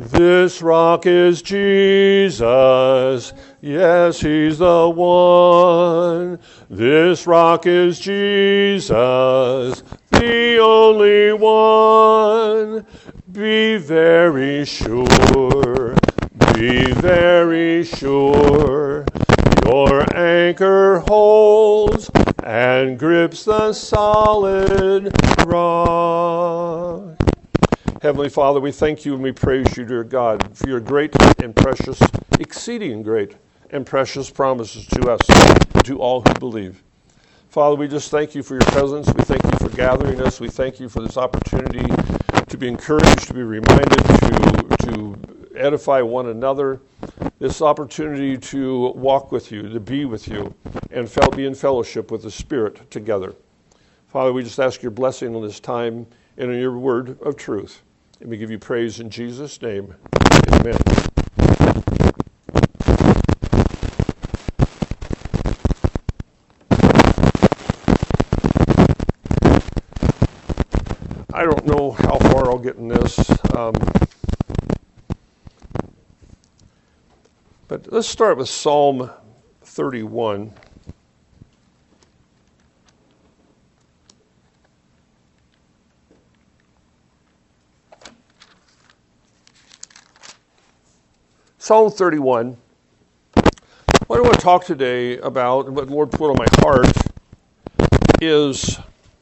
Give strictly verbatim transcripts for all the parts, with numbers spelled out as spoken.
This rock is Jesus. Yes, he's the one. This rock is Jesus, the only one. Be very sure, be very sure. Your anchor holds and grips the solid rock. Heavenly Father, we thank you and we praise you, dear God, for your great and precious, exceeding great and precious promises to us, to all who believe. Father, we just thank you for your presence. We thank you for gathering us. We thank you for this opportunity to be encouraged, to be reminded, to, to edify one another, this opportunity to walk with you, to be with you, and be in fellowship with the Spirit together. Father, we just ask your blessing on this time and on your word of truth. And we give you praise in Jesus' name. Amen. I don't know how far I'll get in this. Um, but let's start with Psalm thirty-one. Psalm thirty-one. What I want to talk today about, and what the Lord put on my heart, is,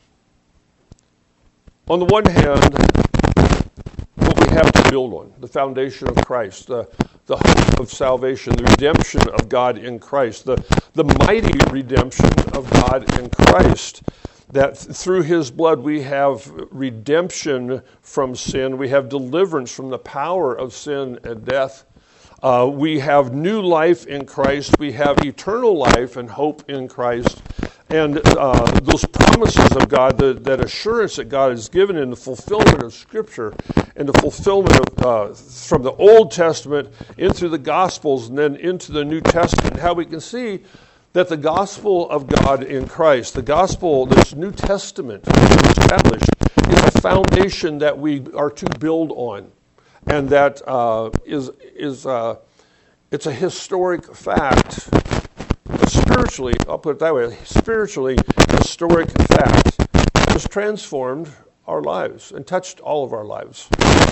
on the one hand, what we have to build on, the foundation of Christ, the, the hope of salvation, the redemption of God in Christ, the, the mighty redemption of God in Christ, that through his blood we have redemption from sin, we have deliverance from the power of sin and death. Uh, we have new life in Christ. We have eternal life and hope in Christ. And uh, those promises of God, the, that assurance that God has given in the fulfillment of Scripture and the fulfillment of uh, from the Old Testament into the Gospels and then into the New Testament, how we can see that the gospel of God in Christ, the gospel, this New Testament established, is a foundation that we are to build on. And that uh, is is uh, it's a historic fact, spiritually, I'll put it that way, spiritually historic fact that has transformed our lives and touched all of our lives.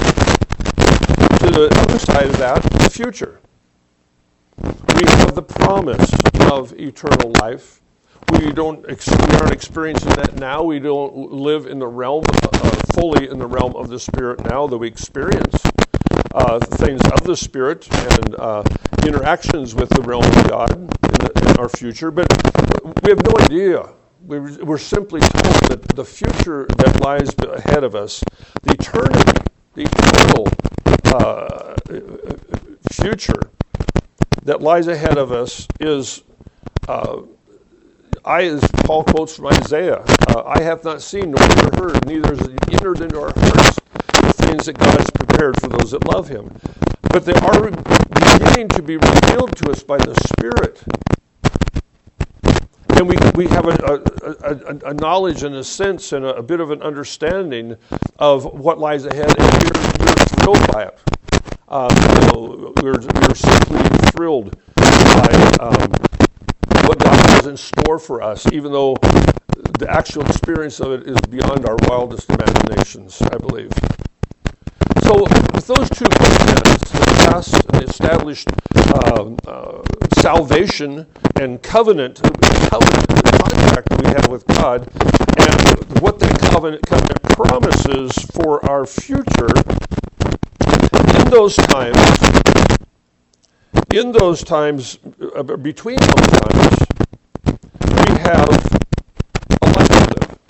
To the other side of that, the future. We have the promise of eternal life. We don't we aren't experiencing that now. We don't live in the realm, uh, fully in the realm of the Spirit now, that we experience Uh, things of the Spirit and uh, interactions with the realm of God in, the, in our future, but we have no idea. We're, we're simply told that the future that lies ahead of us, the eternity, the eternal uh, future that lies ahead of us is, uh, I, as Paul quotes from Isaiah, uh, I have not seen nor ever heard, neither has it entered into our hearts the things that God has prepared for those that love him. But they are beginning to be revealed to us by the Spirit. And we we have a, a, a, a knowledge and a sense and a, a bit of an understanding of what lies ahead, and we're, we're thrilled by it. Um, you know, we're, we're simply thrilled by um, what God has in store for us, even though the actual experience of it is beyond our wildest imaginations, I believe. So with those two covenants, the past and the established um, uh, salvation and covenant, covenant, the contract we have with God, and what that covenant, covenant promises for our future, in those times, in those times, uh, between those times, we have a life to live.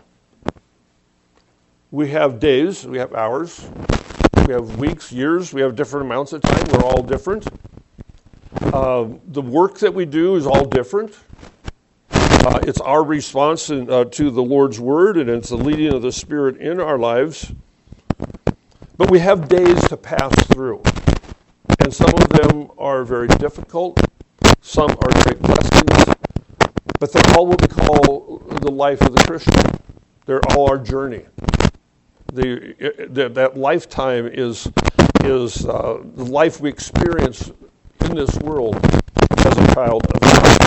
We have days, we have hours, we have weeks, years, we have different amounts of time. We're all different. Uh, the work that we do is all different. Uh, it's our response in, uh, to the Lord's Word, and it's the leading of the Spirit in our lives. But we have days to pass through. And some of them are very difficult. Some are great blessings. But they're all what we call the life of the Christian. They're all our journey. The, the, that lifetime is is uh, the life we experience in this world as a child of God.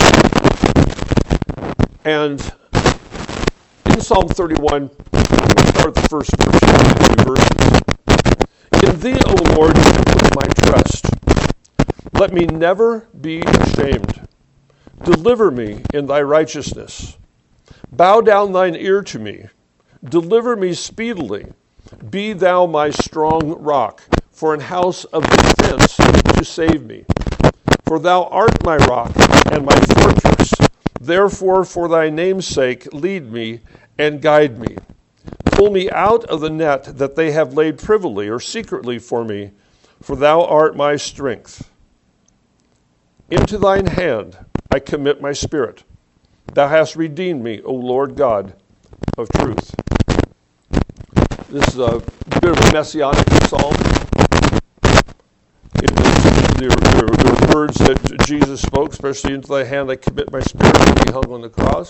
And in Psalm thirty-one, we'll start the first verse. In thee, O Lord, I put my trust. Let me never be ashamed. Deliver me in thy righteousness. Bow down thine ear to me. Deliver me speedily. Be thou my strong rock, for an house of defense to save me. For thou art my rock and my fortress. Therefore, for thy name's sake, lead me and guide me. Pull me out of the net that they have laid privily or secretly for me, for thou art my strength. Into thine hand I commit my spirit. Thou hast redeemed me, O Lord God of truth. This is a bit of a messianic psalm. It is, there, there, there were words that Jesus spoke, especially into thy hand I commit my spirit, when he hung on the cross.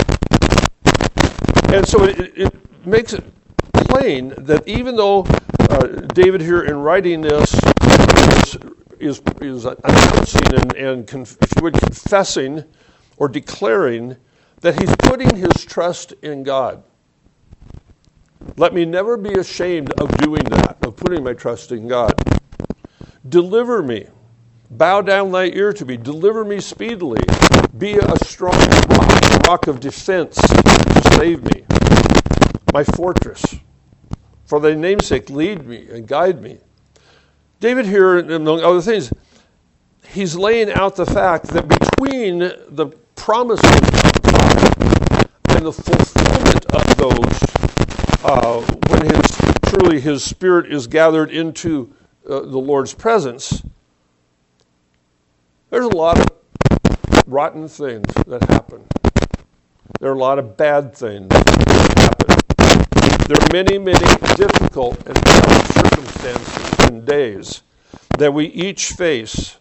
And so it, it makes it plain that even though uh, David here in writing this is, is, is announcing and, and conf- if you would, confessing or declaring that he's putting his trust in God. Let me never be ashamed of doing that, of putting my trust in God. Deliver me. Bow down thy ear to me. Deliver me speedily. Be a strong rock, a rock of defense to save me. My fortress. For thy name's sake, lead me and guide me. David here, among other things, he's laying out the fact that between the promises of God and the fulfillment of those, uh, when his truly his spirit is gathered into uh, the Lord's presence, there's a lot of rotten things that happen. There are a lot of bad things that happen. There are many, many difficult and bad circumstances and days that we each face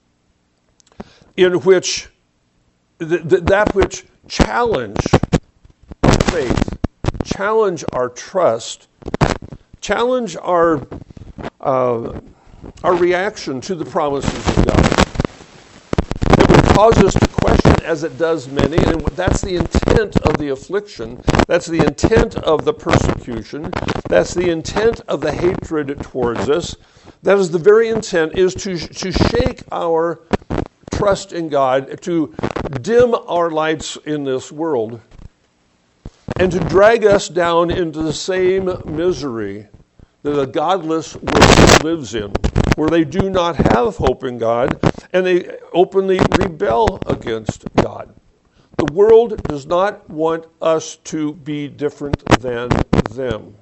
in which th- th- that which challenge our faith, challenge our trust, challenge our uh, our reaction to the promises of God. It would cause us to question, as it does many, and that's the intent of the affliction, that's the intent of the persecution, that's the intent of the hatred towards us. That is the very intent, is to, to shake our trust in God, to dim our lights in this world, and to drag us down into the same misery that a godless world lives in, where they do not have hope in God, and they openly rebel against God. The world does not want us to be different than them.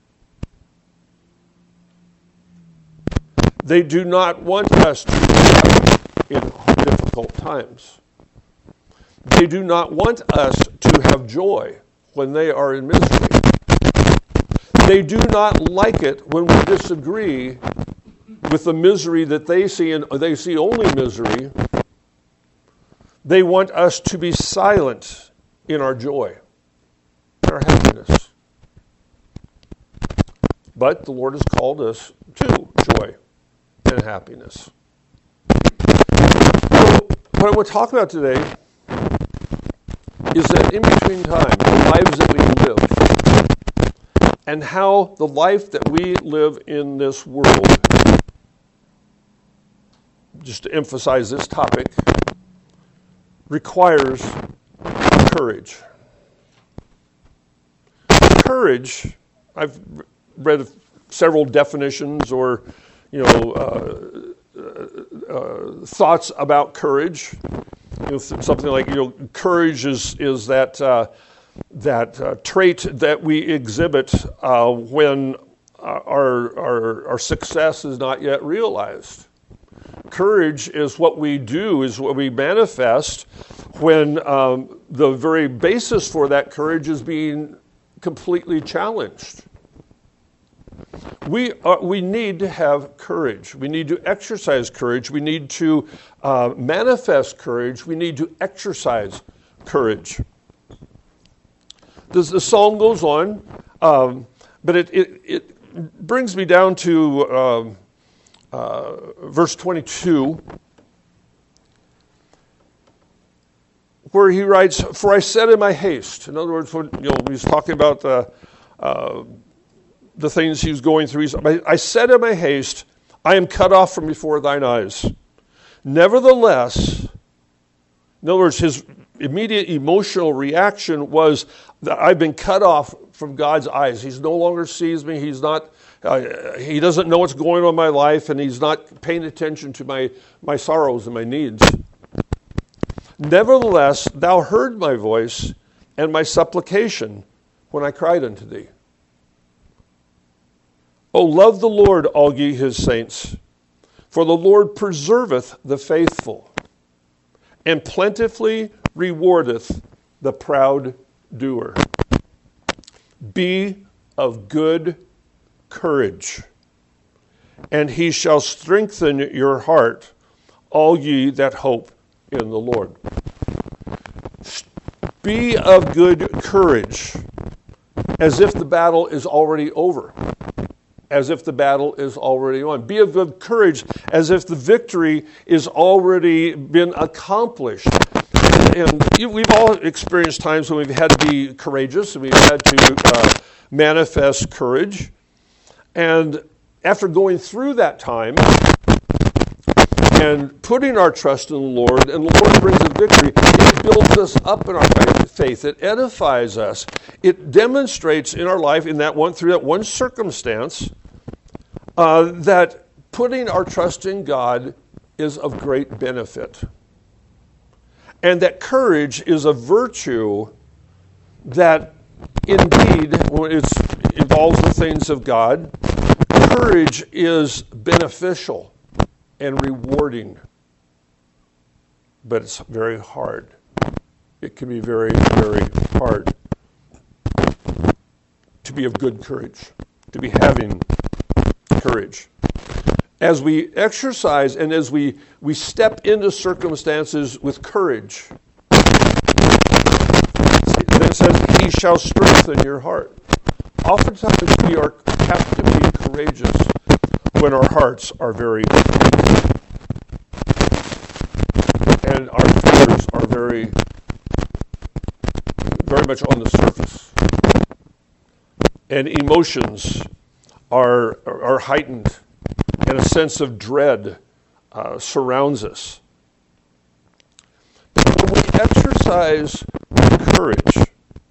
They do not want us to be happy in difficult times. They do not want us to have joy when they are in misery. They do not like it when we disagree with the misery that they see, and they see only misery. They want us to be silent in our joy, in our happiness. But the Lord has called us to joy and happiness. So what I want to talk about today is that in between time, the lives that we live, and how the life that we live in this world, just to emphasize this topic, requires courage. Courage, I've read several definitions or, you know, uh, uh, thoughts about courage. You know, something like, you know, courage is is that uh, that uh, trait that we exhibit uh, when our, our our success is not yet realized. Courage is what we do, is what we manifest when um, the very basis for that courage is being completely challenged. We are, we need to have courage. We need to exercise courage. We need to uh, manifest courage. We need to exercise courage. The, the psalm goes on, um, but it, it, it brings me down to um, uh, verse twenty-two, where he writes, "For I said in my haste," in other words, when, you know, he's talking about the, uh, the things he was going through. He's, "I said in my haste, I am cut off from before thine eyes. Nevertheless," in other words, his immediate emotional reaction was that I've been cut off from God's eyes. He no longer sees me. He's not, uh, he doesn't know what's going on in my life, and he's not paying attention to my, my sorrows and my needs. "Nevertheless, thou heard my voice and my supplication when I cried unto thee. O love the Lord, all ye his saints, for the Lord preserveth the faithful, and plentifully rewardeth the proud doer. Be of good courage, and he shall strengthen your heart, all ye that hope in the Lord." Be of good courage, as if the battle is already over, as if the battle is already won. Be of good courage, as if the victory is already been accomplished. And, and we've all experienced times when we've had to be courageous, and we've had to uh, manifest courage. And after going through that time and putting our trust in the Lord, and the Lord brings a victory, it builds us up in our faith. It edifies us. It demonstrates in our life, in that one, through that one circumstance, uh, that putting our trust in God is of great benefit. And that courage is a virtue that indeed, when it involves the things of God, courage is beneficial and rewarding, but it's very hard. It can be very, very hard to be of good courage, to be having courage. As we exercise and as we, we step into circumstances with courage, then it says, he shall strengthen your heart. Oftentimes we are have to be courageous when our hearts are very and our fears are very, very much on the surface. And emotions are, are heightened, and a sense of dread uh, surrounds us. But when we exercise courage,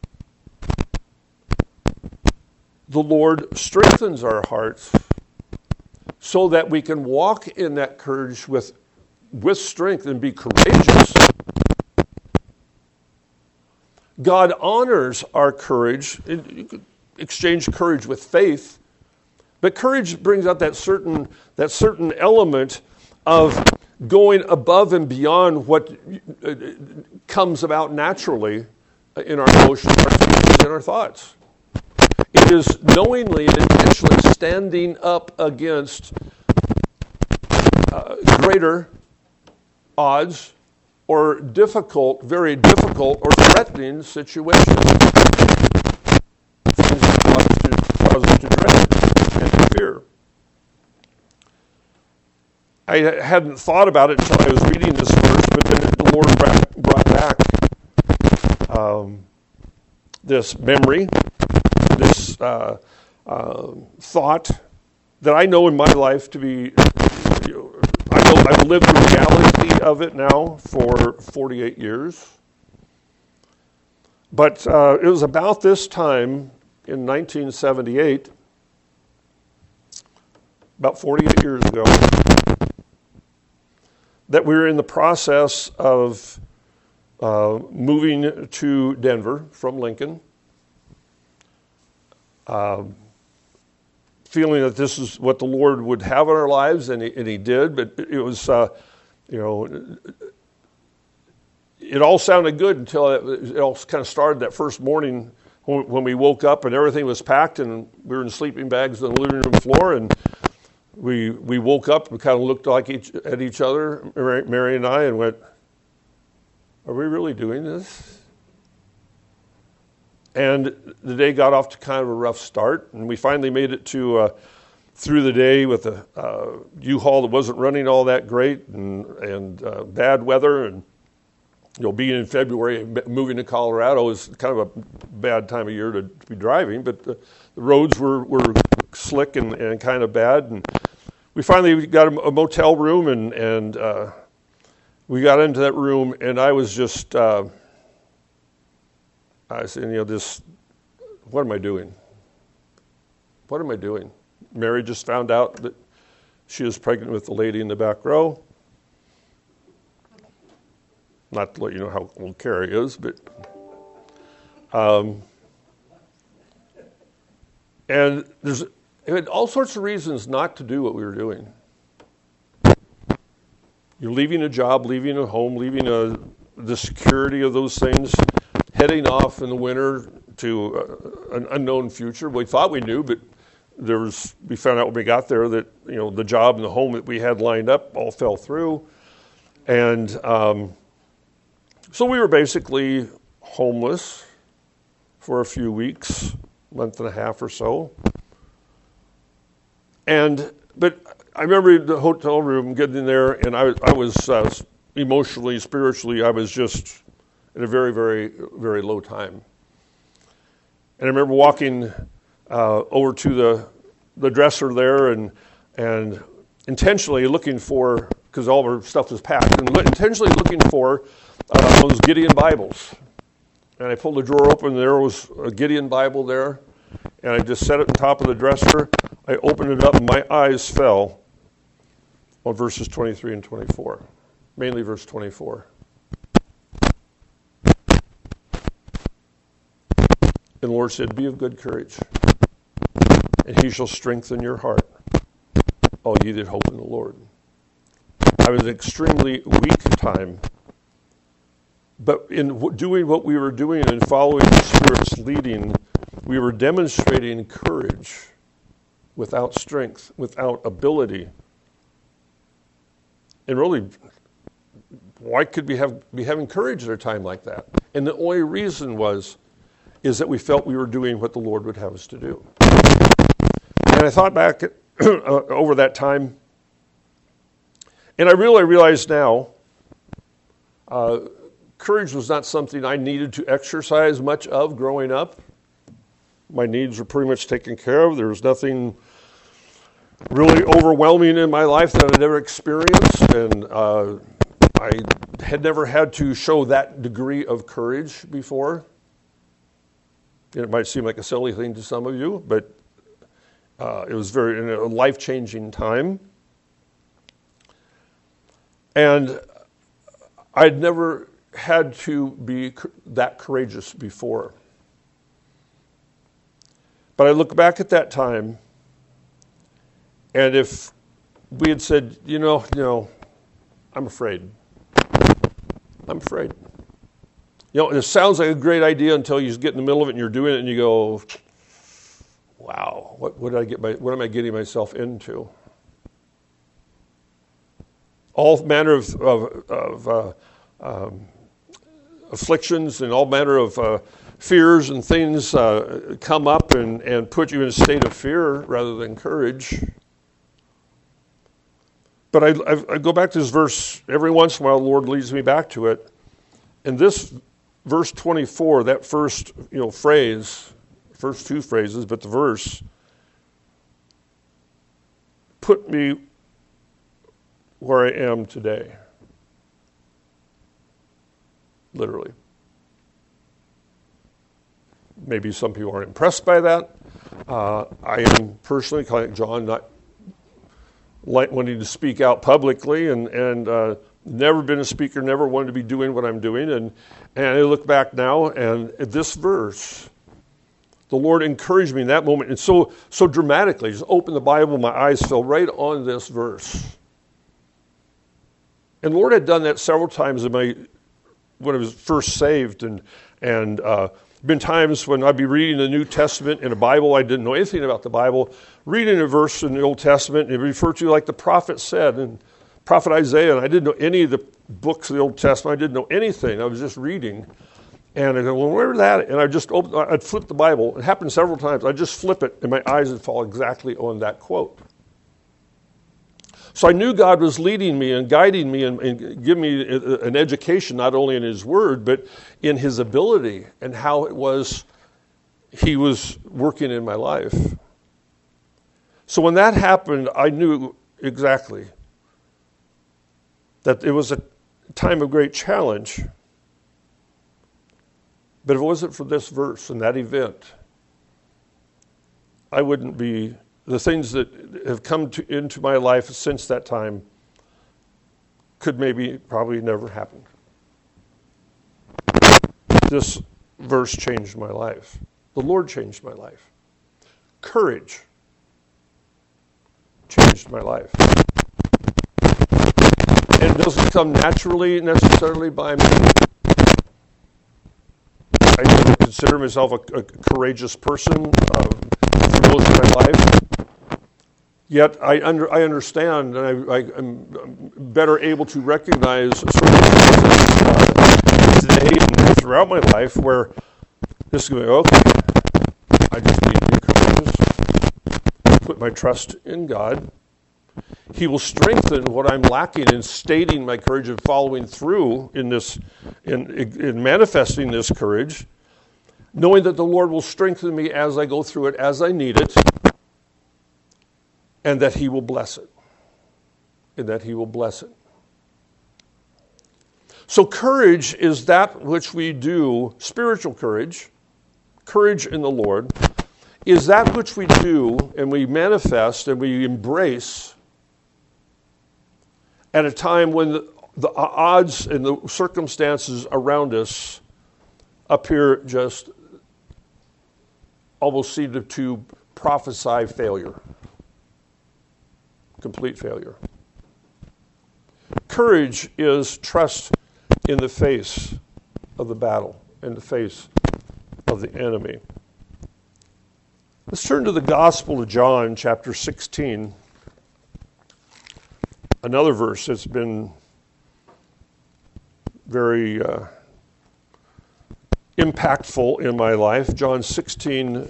the Lord strengthens our hearts so that we can walk in that courage with, with strength and be courageous. God honors our courage. You could exchange courage with faith, but courage brings out that certain, that certain element of going above and beyond what comes about naturally in our emotions, our feelings, and our thoughts. It is knowingly and intentionally standing up against uh, greater odds or difficult, very difficult or threatening situations. Things that cause, cause us to dread and to fear. I hadn't thought about it until I was reading this verse, but then the Lord brought, brought back um, this memory, this uh, uh, thought that I know in my life to be, you know, I know I've lived the reality of it now for forty-eight years. But uh, it was about this time in nineteen seventy-eight, about forty-eight years ago, that we were in the process of uh, moving to Denver from Lincoln. Um, feeling that this is what the Lord would have in our lives, and He, and he did, but it was, uh, you know, it all sounded good until it, it all kind of started that first morning when, when we woke up and everything was packed and we were in sleeping bags on the living room floor, and we we woke up and kind of looked like each, at each other, Mary and I, and went, "Are we really doing this?" And the day got off to kind of a rough start, and we finally made it to uh, through the day with a uh, U-Haul that wasn't running all that great, and and uh, bad weather, and you know, being in February, moving to Colorado is kind of a bad time of year to, to be driving. But the, the roads were, were slick and, and kind of bad, and we finally got a, a motel room, and and uh, we got into that room, and I was just, uh, I said, you know, this, what am I doing? What am I doing? Mary just found out that she was pregnant with the lady in the back row. Not to let you know how old Carrie is, but um, and there's had all sorts of reasons not to do what we were doing. You're leaving a job, leaving a home, leaving a, the security of those things, heading off in the winter to uh, an unknown future. We thought we knew, but there was. We found out when we got there that you know the job and the home that we had lined up all fell through, and um, so we were basically homeless for a few weeks, month and a half or so. And but I remember the hotel room getting in there, and I I was uh, emotionally, spiritually, I was just at a very, very, very low time. And I remember walking uh, over to the the dresser there, and and intentionally looking for, because all of our stuff was packed, and intentionally looking for uh, those Gideon Bibles. And I pulled the drawer open, and there was a Gideon Bible there, and I just set it on top of the dresser. I opened it up, and my eyes fell on verses twenty-three and twenty-four, mainly verse twenty-four. And the Lord said, "Be of good courage, and he shall strengthen your heart, all ye that hope in the Lord." I was in an extremely weak time, but in doing what we were doing and following the Spirit's leading, we were demonstrating courage without strength, without ability. And really, why could we have be having courage at a time like that? And the only reason was, is that we felt we were doing what the Lord would have us to do. And I thought back at, uh, over that time, and I really realize now, uh, courage was not something I needed to exercise much of growing up. My needs were pretty much taken care of. There was nothing really overwhelming in my life that I'd ever experienced, and uh, I had never had to show that degree of courage before. It might seem like a silly thing to some of you, but uh, it was very in a life-changing time. And I'd never had to be that courageous before. But I look back at that time, and if we had said, you know, you know, I'm afraid. I'm afraid. You know, it sounds like a great idea until you get in the middle of it and you're doing it and you go, wow, what, what did I get my, what am I getting myself into? All manner of, of, of uh, um, afflictions and all manner of uh, fears and things uh, come up and, and put you in a state of fear rather than courage. But I, I, I go back to this verse every once in a while. The Lord leads me back to it. And this verse twenty-four, that first you know phrase, first two phrases, but the verse put me where I am today. Literally. Maybe some people aren't impressed by that. Uh, I am personally, kind of like John, not like wanting to speak out publicly, and and uh, never been a speaker, never wanted to be doing what I'm doing. And and I look back now, and at this verse, the Lord encouraged me in that moment, and so so dramatically. Just opened the Bible, my eyes fell right on this verse. And the Lord had done that several times in my when I was first saved, and and uh, been times when I'd be reading the New Testament in a Bible, I didn't know anything about the Bible, reading a verse in the Old Testament, and it referred to like the prophet said, and prophet Isaiah, and I didn't know any of the books of the Old Testament. I didn't know anything. I was just reading. And I go, well, where's that? And I just opened, I'd flip the Bible. It happened several times. I'd just flip it, and my eyes would fall exactly on that quote. So I knew God was leading me and guiding me and, and giving me an education, not only in his word, but in his ability and how it was he was working in my life. So when that happened, I knew exactly that it was a time of great challenge. But if it wasn't for this verse and that event, I wouldn't be, the things that have come to, into my life since that time could maybe, probably never happen. This verse changed my life. The Lord changed my life. Courage changed my life. And it doesn't come naturally necessarily by me. I don't consider myself a, a courageous person uh, for most of my life. Yet I under I understand, and I, I, I'm better able to recognize certain things uh, today and throughout my life where this is going, okay, I just need to be courageous, put my trust in God. He will strengthen what I'm lacking in stating my courage and following through in this, in, in manifesting this courage, knowing that the Lord will strengthen me as I go through it, as I need it, and that he will bless it. And that he will bless it. So courage is that which we do, spiritual courage, courage in the Lord, is that which we do and we manifest and we embrace at a time when the, the odds and the circumstances around us appear just almost seem to, to prophesy failure, complete failure. Courage is trust in the face of the battle, in the face of the enemy. Let's turn to the Gospel of John, chapter sixteen. Another verse that's been very uh, impactful in my life. John sixteen.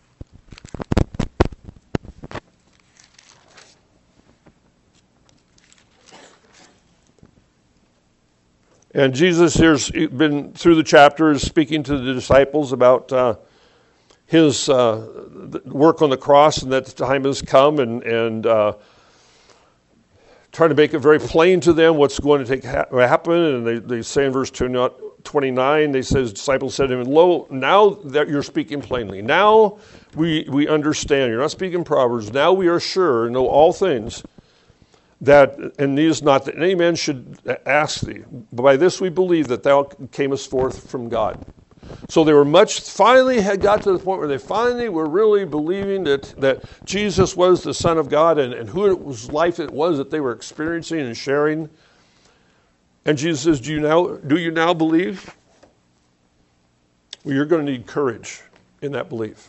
And Jesus here's been through the chapters speaking to the disciples about uh, his uh, work on the cross and that the time has come, and, and uh, trying to make it very plain to them what's going to take ha- happen. And they, they say in verse twenty-nine, they say, his disciples said to him, "Lo, now that you're speaking plainly, now we, we understand. You're not speaking Proverbs. Now we are sure, know all things, that, and these not that any man should ask thee. But by this we believe that thou camest forth from God." So they were much, finally had got to the point where they finally were really believing that, that Jesus was the Son of God and, and who it was, life it was that they were experiencing and sharing. And Jesus says, do you now, do you now believe? Well, you're going to need courage in that belief.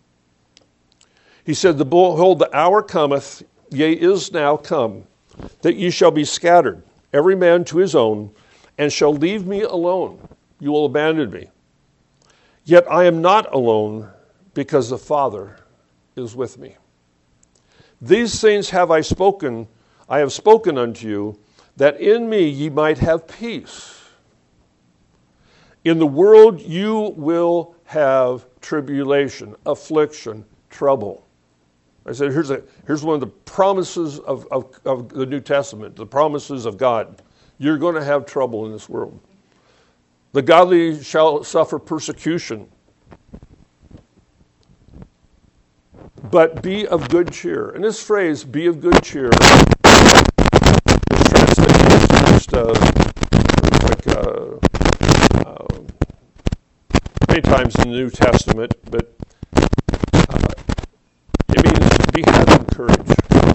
He said, "Behold, the hour cometh, yea, is now come, that ye shall be scattered, every man to his own, and shall leave me alone. You will abandon me. Yet I am not alone, because the Father is with me. These things have I spoken, I have spoken unto you, that in me ye might have peace. In the world you will have tribulation, affliction, trouble." I said, here's a here's one of the promises of, of, of the New Testament, the promises of God. You're going to have trouble in this world. The godly shall suffer persecution. But be of good cheer. And this phrase, be of good cheer, is translated as just uh, like uh, uh, many times in the New Testament, but uh, it means be having courage.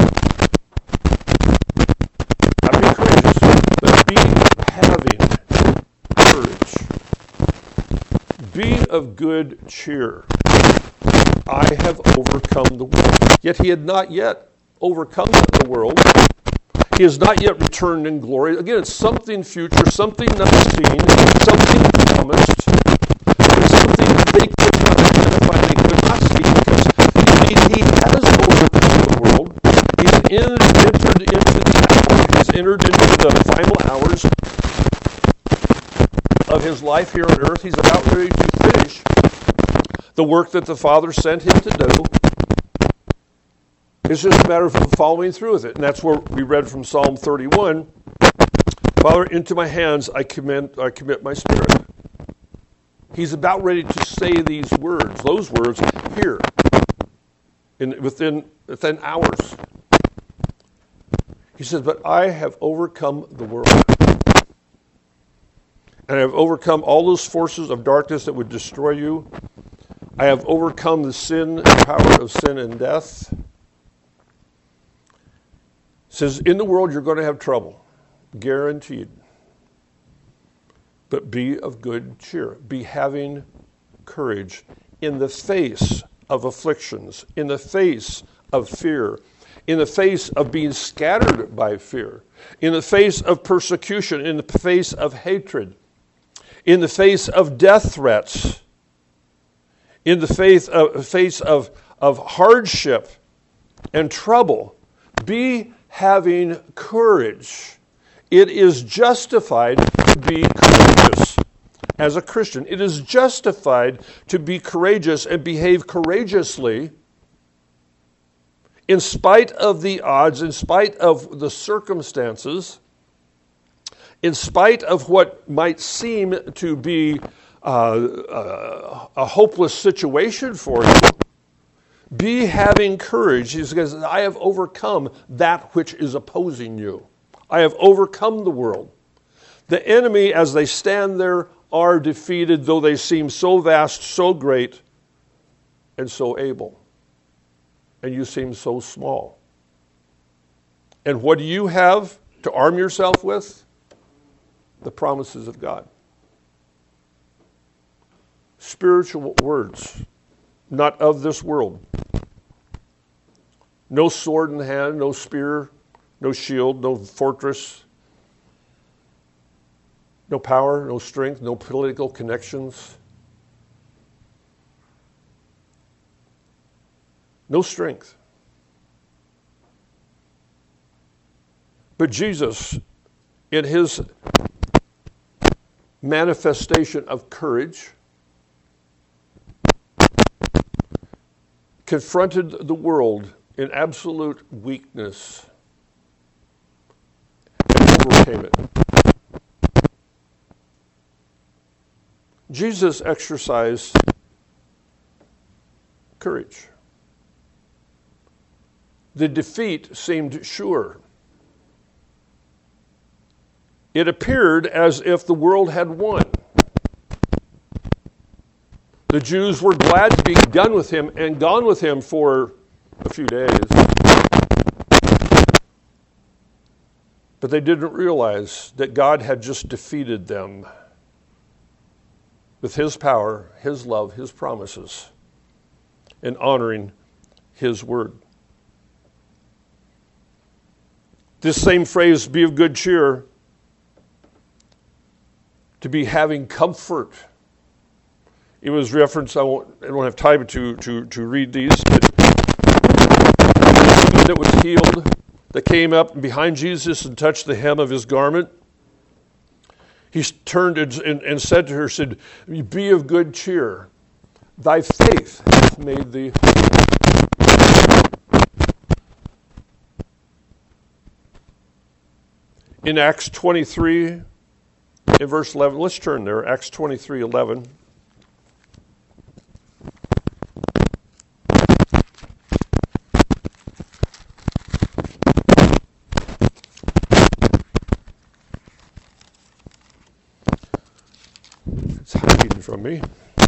Not be courageous, but be having courage. Be of good cheer. I have overcome the world. Yet he had not yet overcome the world. He has not yet returned in glory. Again, it's something future, something not seen, something promised, but something they could not identify, they could not see, because indeed he has overcome the world. He's in, entered into entered into the final hours of his life here on earth. He's about ready to finish the work that the Father sent him to do. It's just a matter of following through with it. And that's where we read from Psalm thirty-one. Father, into my hands I commit, I commit my spirit. He's about ready to say these words, those words here, in, within, within hours. He says, but I have overcome the world. And I have overcome all those forces of darkness that would destroy you. I have overcome the sin and power of sin and death. It says, in the world you're going to have trouble. Guaranteed. But be of good cheer. Be having courage in the face of afflictions, in the face of fear, in the face of being scattered by fear, in the face of persecution, in the face of hatred, in the face of death threats, in the face of, face of, of hardship and trouble. Be having courage. It is justified to be courageous as a Christian. It is justified to be courageous and behave courageously in spite of the odds, in spite of the circumstances, in spite of what might seem to be uh, uh, a hopeless situation for you. Be having courage. He says, I have overcome that which is opposing you. I have overcome the world. The enemy, as they stand there, are defeated, though they seem so vast, so great, and so able. And you seem so small. And what do you have to arm yourself with? The promises of God. Spiritual words, not of this world. No sword in the hand, no spear, no shield, no fortress, no power, no strength, no political connections. No strength. But Jesus, in his manifestation of courage, confronted the world in absolute weakness and overcame it. Jesus exercised courage. The defeat seemed sure. It appeared as if the world had won. The Jews were glad to be done with him and gone with him for a few days. But they didn't realize that God had just defeated them with his power, his love, his promises, and honoring his word. This same phrase, be of good cheer, to be having comfort. It was referenced, I, won't, I don't have time to, to, to read these, but that was healed, that came up behind Jesus and touched the hem of his garment. He turned and, and, and said to her, said, be of good cheer. Thy faith hath made thee. In Acts twenty-three, in verse eleven, let's turn there, Acts twenty-three, eleven. It's hiding from me.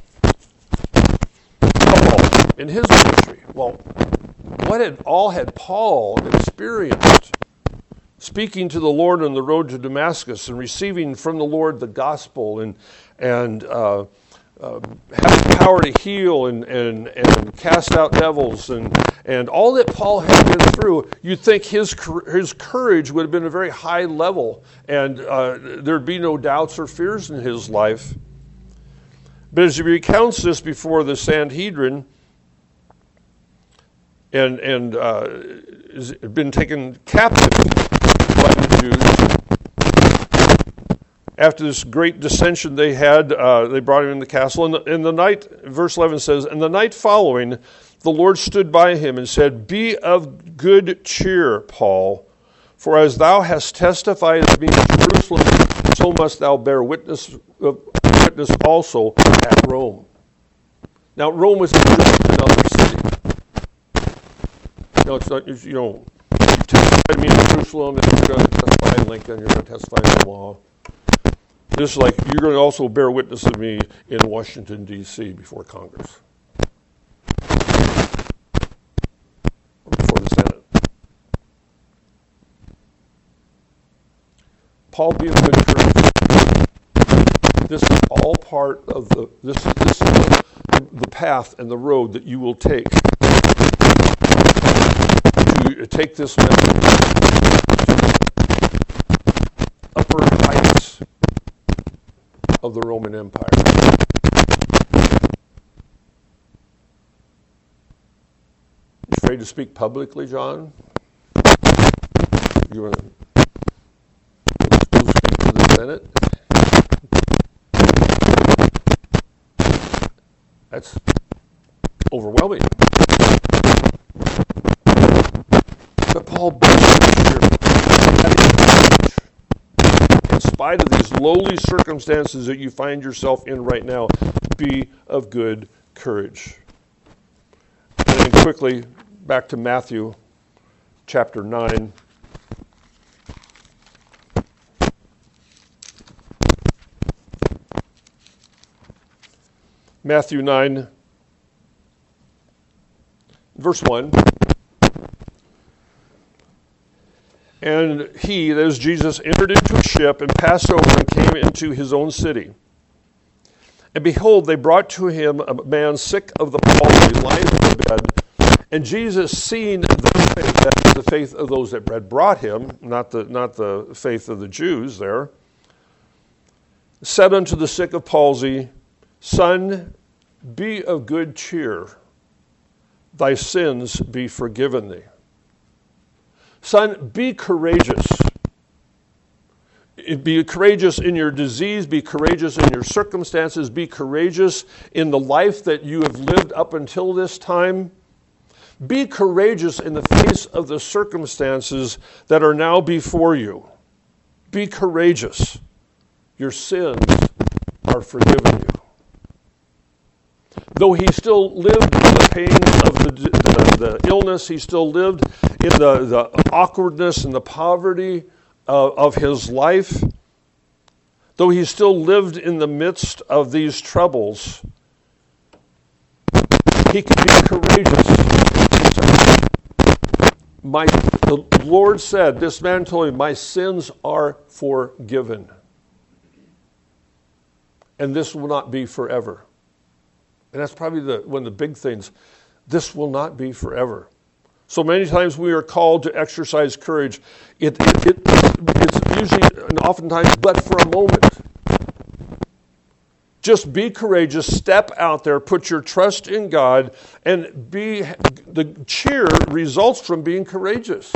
Paul, in his ministry, well, what had all had Paul experienced? Speaking to the Lord on the road to Damascus and receiving from the Lord the gospel and and uh, uh, having power to heal and, and, and cast out devils and, and all that Paul had been through, you'd think his his courage would have been a very high level and uh, there'd be no doubts or fears in his life. But as he recounts this before the Sanhedrin and, and uh, has been taken captive by the Jews. After this great dissension they had, uh, they brought him in the castle. And the, and the night, verse eleven says, and the night following, the Lord stood by him and said, be of good cheer, Paul, for as thou hast testified of me in Jerusalem, so must thou bear witness, uh, witness also at Rome. Now, Rome was just another city. No, it's not, you know, you testified to me in Jerusalem, and you're going to testify in Lincoln, you're going to testify in Omaha. This is like, you're going to also bear witness of me in Washington, D C before Congress. Or before the Senate. Paul, be of good courage. This is all part of the, this, this is the, the path and the road that you will take to take this message to upper heights of the Roman Empire. You afraid to speak publicly, John? You want to go speak to the Senate? That's overwhelming. But Paul, in spite of these lowly circumstances that you find yourself in right now, be of good courage. And then quickly, back to Matthew chapter nine. Matthew nine, verse one. And he, that is Jesus, entered into a ship and passed over and came into his own city. And behold, they brought to him a man sick of the palsy, lying on the bed. And Jesus, seeing their faith, that is the faith of those that had brought him, not the, not the faith of the Jews there, said unto the sick of palsy, Son, be of good cheer. Thy sins be forgiven thee. Son, be courageous. Be courageous in your disease. Be courageous in your circumstances. Be courageous in the life that you have lived up until this time. Be courageous in the face of the circumstances that are now before you. Be courageous. Your sins are forgiven you. Though he still lived in the pain of the, the, the illness, he still lived in the, the awkwardness and the poverty of, of his life, though he still lived in the midst of these troubles, he could be courageous. My, the Lord said, this man told me, my sins are forgiven. And this will not be forever. And that's probably the, one of the big things. This will not be forever. So many times we are called to exercise courage. It, it, it, it's usually and oftentimes but for a moment. Just be courageous, step out there, put your trust in God, and be the cheer results from being courageous.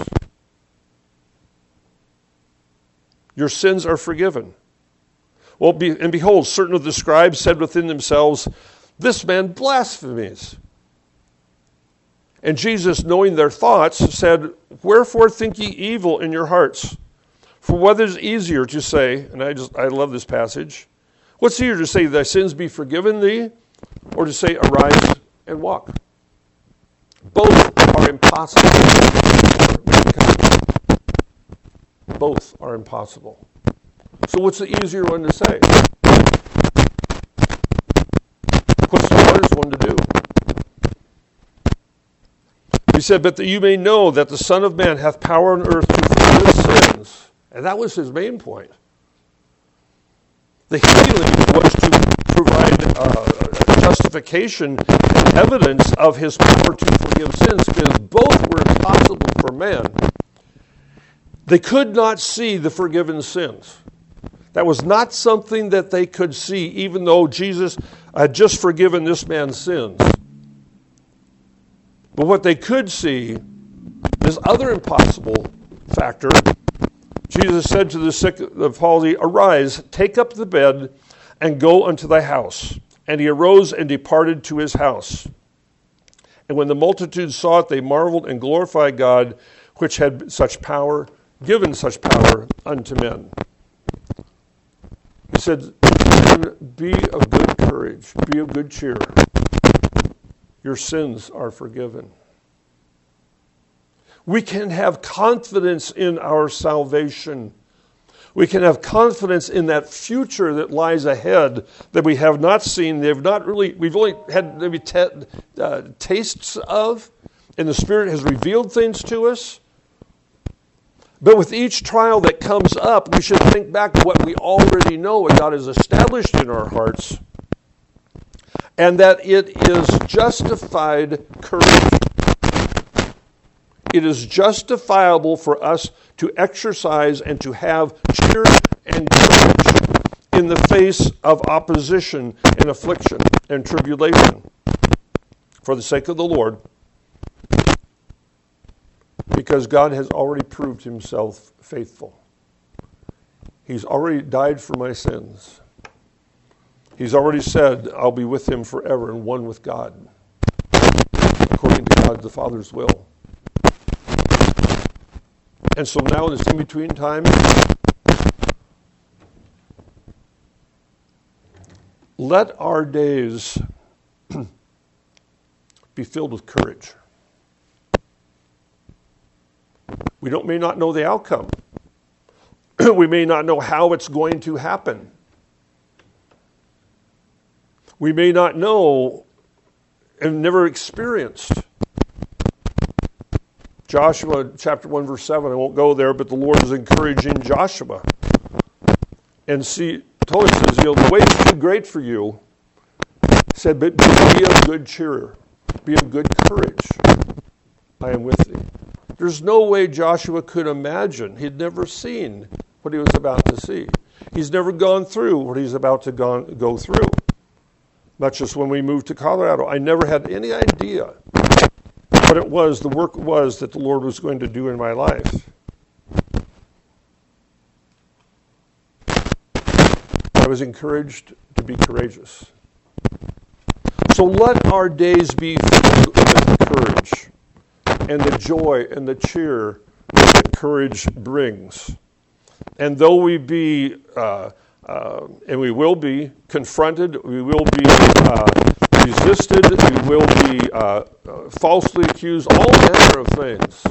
Your sins are forgiven. Well, be, and behold, certain of the scribes said within themselves, this man blasphemes. And Jesus, knowing their thoughts, said, wherefore think ye evil in your hearts? For whether it is easier to say, and I just I love this passage, what's easier to say, thy sins be forgiven thee, or to say, arise and walk? Both are impossible for mankind. Both are impossible. So what's the easier one to say? What's the hardest one to do? He said, but that you may know that the Son of Man hath power on earth to forgive sins. And that was his main point. The healing was to provide uh, justification and evidence of his power to forgive sins, because both were impossible for man. They could not see the forgiven sins. That was not something that they could see, even though Jesus had just forgiven this man's sins. But what they could see, this other impossible factor, Jesus said to the sick of palsy, "Arise, take up the bed, and go unto thy house." And he arose and departed to his house. And when the multitude saw it, they marveled and glorified God, which had such power, given such power unto men. He said, "Be of good courage, be of good cheer. Your sins are forgiven." We can have confidence in our salvation. We can have confidence in that future that lies ahead that we have not seen. They've not really. We've only had maybe t- uh, tastes of, and the Spirit has revealed things to us. But with each trial that comes up, we should think back to what we already know, what God has established in our hearts, and that it is justified courage. It is justifiable for us to exercise and to have cheer and courage in the face of opposition and affliction and tribulation for the sake of the Lord, because God has already proved himself faithful. He's already died for my sins. He's already said, I'll be with him forever and one with God, according to God the Father's will. And so now in this in-between time, let our days be filled with courage. We don't, may not know the outcome. We may not know how it's going to happen. We may not know and never experienced. Joshua chapter one verse seven, I won't go there, but the Lord is encouraging Joshua. And see, told him, says, you know, the way is too great for you. He said, but be of good cheer. Be of good courage. I am with thee. There's no way Joshua could imagine. He'd never seen what he was about to see. He's never gone through what he's about to go, go through. Much as when we moved to Colorado, I never had any idea what it was, the work was that the Lord was going to do in my life. I was encouraged to be courageous. So let our days be filled with courage and the joy and the cheer that courage brings. And though we be, uh, uh, and we will be confronted, we will be uh, resisted, we will be uh, uh, falsely accused, all manner of things.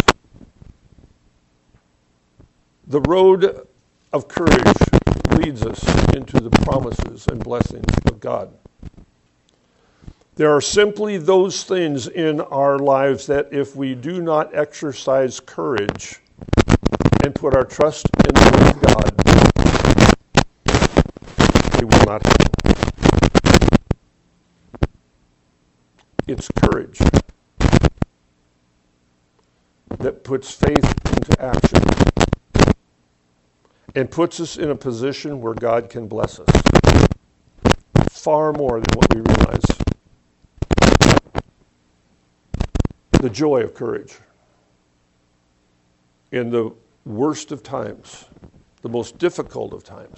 The road of courage leads us into the promises and blessings of God. There are simply those things in our lives that if we do not exercise courage and put our trust in the Word of God, it will not happen. It's courage that puts faith into action and puts us in a position where God can bless us far more than what we realize. The joy of courage in the worst of times, the most difficult of times,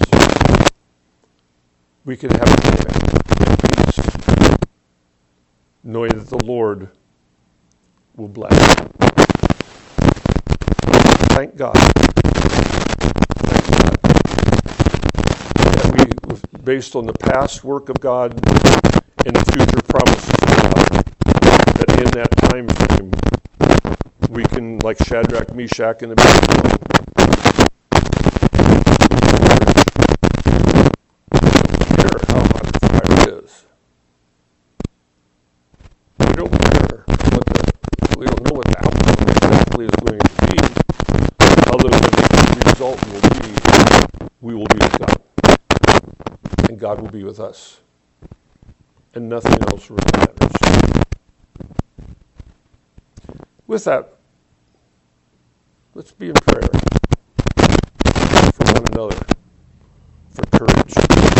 we can have joy and peace, knowing that the Lord will bless. Thank God. Thank God that we, based on the past work of God and the future promises of God, that in that time frame we can, like Shadrach, Meshach, and Abednego, we don't care how hot the fire is. We don't care what the, we don't know what the outcome exactly is going to be, other than the result will be we will be with God, and God will be with us, and nothing else really matters. With that, let's be in prayer for one another, for courage.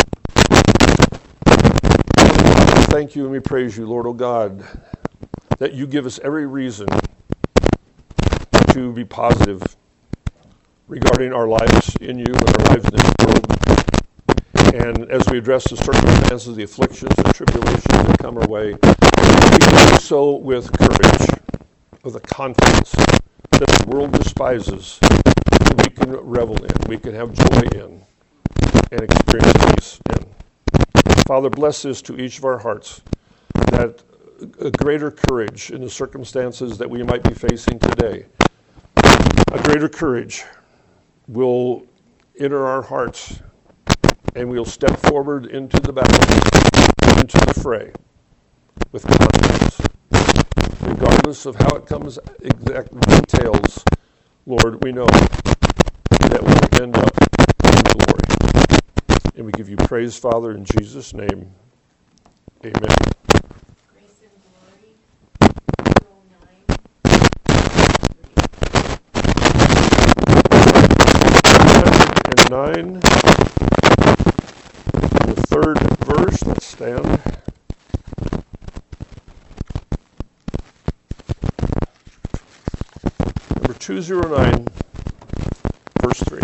Father, thank you and we praise you, Lord, oh God, that you give us every reason to be positive, regarding our lives in you and our lives in this world. And as we address the circumstances, the afflictions, the tribulations that come our way, we can do so with courage, with a confidence that the world despises, that we can revel in, we can have joy in, and experience peace in. Father, bless this to each of our hearts, that a greater courage in the circumstances that we might be facing today, a greater courage will enter our hearts, and we'll step forward into the battle, into the fray, with confidence. Regardless of how it comes, exact details, Lord, we know that we'll end up in glory. And we give you praise, Father, in Jesus' name. Amen. Grace and glory. Roll nine. And nine. The third verse. Let's stand. Number two oh nine, verse three.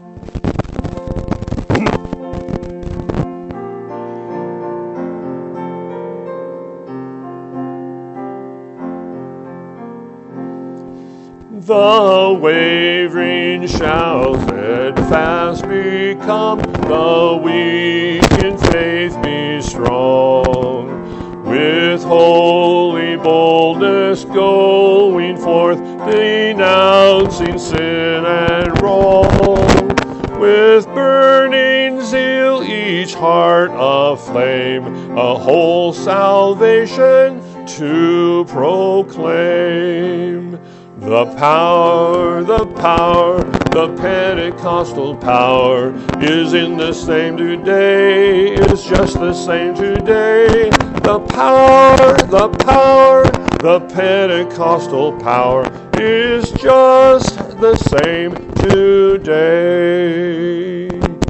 The wavering shall steadfast become, the weak in faith be strong. With holy boldness going forth, denouncing sin and wrong. With burning zeal each heart aflame, a whole salvation to proclaim. The power, the power, the Pentecostal power is in the same today, is just the same today. The power, the power, the Pentecostal power is just the same today.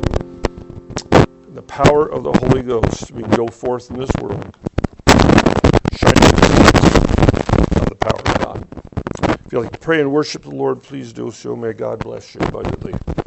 The power of the Holy Ghost, we can go forth in this world, shining of the power of God. If you like to pray and worship the Lord, please do so. May God bless you abundantly.